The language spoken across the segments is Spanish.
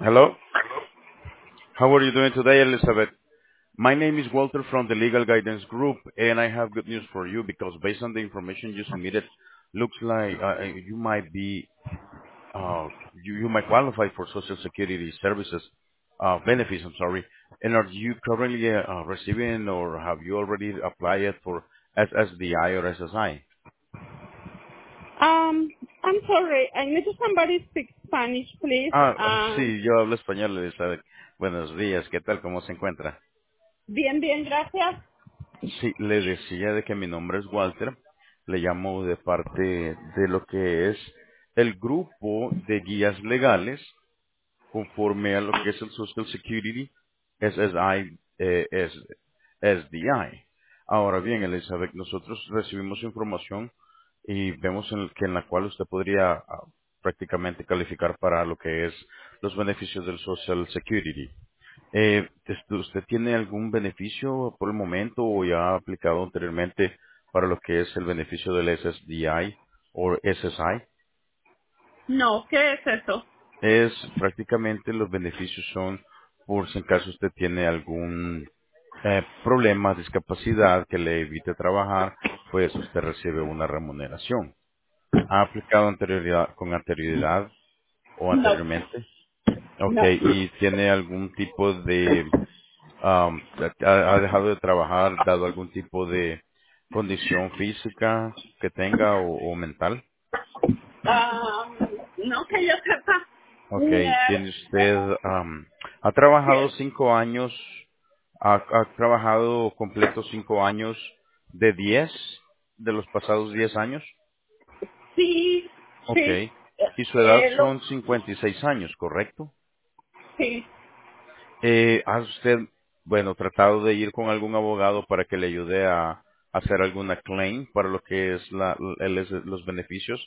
Hello. How are you doing today, Elizabeth? My name is Walter from the Legal Guidance Group, and I have good news for you because based on the information you submitted, looks like you might be uh, you might qualify for Social Security services benefits. I'm sorry. And are you currently receiving, or have you already applied for SSDI or SSI? I'm sorry. I need somebody speak Spanish, please. Sí, yo hablo español, Elizabeth. Buenos días. ¿Qué tal? ¿Cómo se encuentra? Bien, bien, gracias. Sí, le decía de que mi nombre es Walter, le llamo de parte de lo que es el grupo de guías legales conforme a lo que es el Social Security, SSI, SDI. Ahora bien, Elizabeth, nosotros recibimos información y vemos que en la cual usted podría prácticamente calificar para lo que es los beneficios del Social Security. ¿Usted tiene algún beneficio por el momento o ya ha aplicado anteriormente para lo que es el beneficio del SSDI o SSI? No, ¿qué es eso? Es prácticamente los beneficios son por si en caso usted tiene algún problema, discapacidad que le evite trabajar, pues usted recibe una remuneración. ¿Ha aplicado con anterioridad o No, anteriormente? Ok, no. ¿y tiene algún tipo de ha dejado de trabajar dado algún tipo de condición física que tenga o mental? Um, no que yo sepa. Ok, Mm, tiene usted, ha trabajado sí, 5 años, ha trabajado completo 5 años de 10 de los pasados 10 años. sí, Ok, sí. y su edad Lo, son 56 años, ¿correcto? sí. ¿Ha usted, bueno, tratado de ir con algún abogado para que le ayude a hacer alguna claim para lo que es los beneficios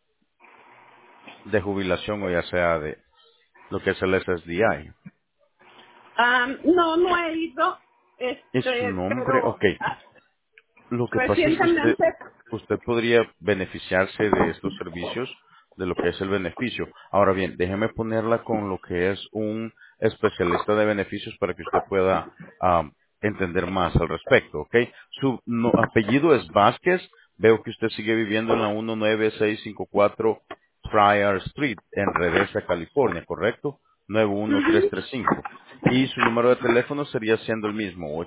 de jubilación o ya sea de lo que es el SSDI? No, no he ido, ¿Es su nombre? pero Ok. Lo que pasa es que recientemente. usted podría beneficiarse de estos servicios, de lo que es el beneficio. Ahora bien, déjeme ponerla con lo que es un especialista de beneficios para que usted pueda entender más al respecto, ¿ok? Su apellido es Vázquez. Veo que usted sigue viviendo en la 19654 Friar Street, en Redesa, California, ¿correcto? 91335. Y su número de teléfono sería siendo el mismo,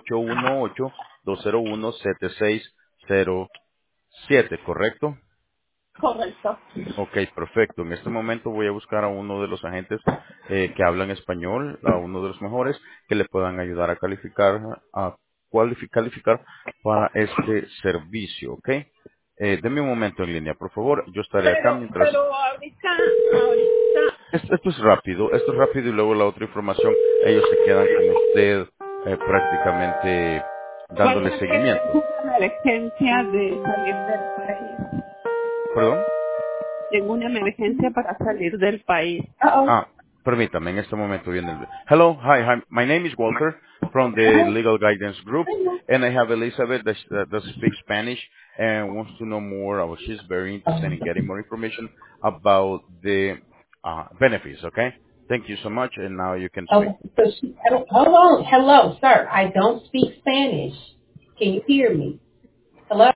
818-201-7607, ¿correcto? Correcto. Ok, perfecto. En este momento voy a buscar a uno de los agentes que hablan español, a uno de los mejores, que le puedan ayudar a calificar para este servicio, ¿ok? Deme un momento en línea, por favor. Yo estaré acá mientras. Pero ahorita, Esto es rápido y luego la otra información, ellos se quedan con usted prácticamente dándole pasa que seguimiento. tengo una emergencia de salir del país. ¿Perdón? Tengo una emergencia para salir del país. Uh-oh. Permítame, en este momento viene el. Hello, hi, my name is Walter from the Legal Guidance Group, and I have Elizabeth that speaks Spanish and wants to know more, or she's very interested in getting more information about the benefits, okay? Thank you so much, and now you can speak. Oh, so she, hold on. Hello, sir. I don't speak Spanish. Can you hear me? Hello?